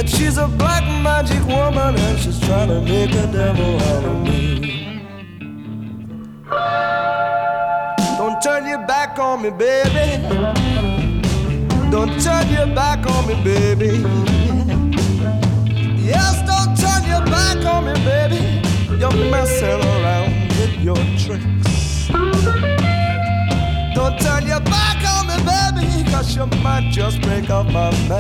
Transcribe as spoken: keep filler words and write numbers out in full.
She's a black magic woman and she's trying to make a devil out of me. Don't turn your back on me, baby. Don't turn your back on me, baby. Yes, don't turn your back on me, baby. You're messing around with your tricks. Don't turn your back on me, baby, 'cause you might just break up my man.